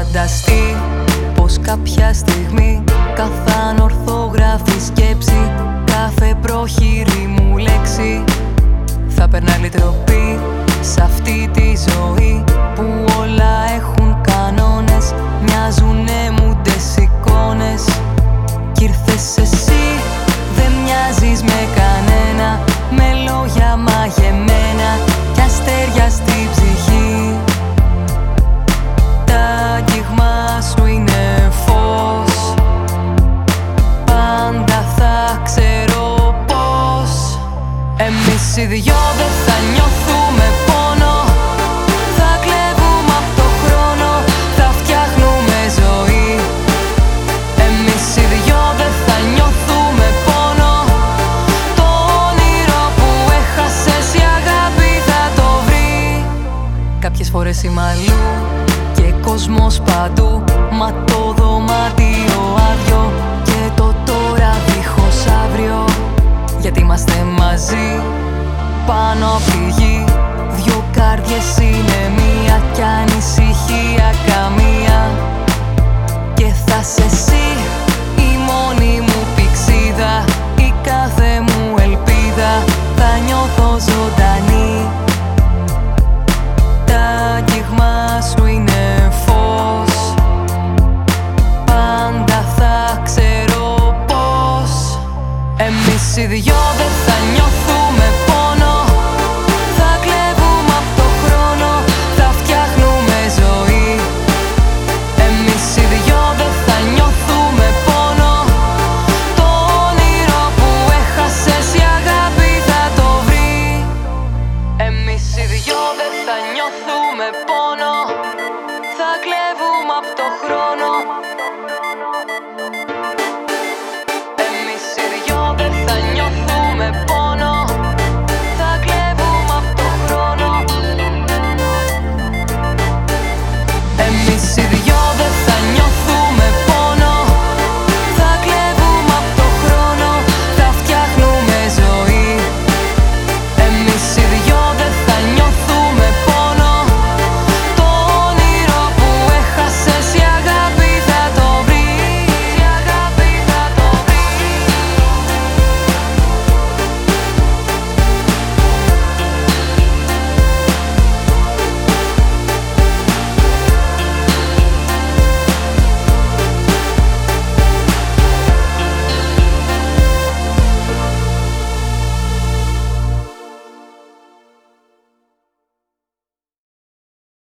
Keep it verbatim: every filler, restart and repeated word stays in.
φανταστεί πως κάποια στιγμή κάθε ανορθόγραφη σκέψη, κάθε πρόχειρη μου λέξη θα περνάει τροπή σ' αυτή τη ζωή που όλα έχουν κανόνες, μοιάζουνε μούντες εικόνες. Κι ήρθες εσύ, δεν μοιάζεις με κανένα, με λόγια μαγεμένα κι αστέρια στην ψυχή. Τα αγγίγμα σου είναι φως, πάντα θα ξέρω πως εμείς οι δυο δεν θα νιώθουμε πόνο, θα κλέβουμε απ' το χρόνο, θα φτιάχνουμε ζωή. Εμείς οι δυο δεν θα νιώθουμε πόνο, το όνειρο που έχασες η αγάπη θα το βρει. Κάποιες φορές είμαι αλλού και κόσμος παντού, μα το δωμάτιο άδειο και το τώρα δίχως αύριο. Γιατί είμαστε μαζί πάνω απ' τη γη, δυο καρδιές είναι μία κι ανησυχία καμία. Και θα σε εσύ η μόνη μου πηξίδα, η κάθε μου ελπίδα, θα νιώθω ζωντανή. Τα αγγίγμα σου είναι φως, πάντα θα ξέρω πως εμείς οι δυο δεν θα νιώθουμε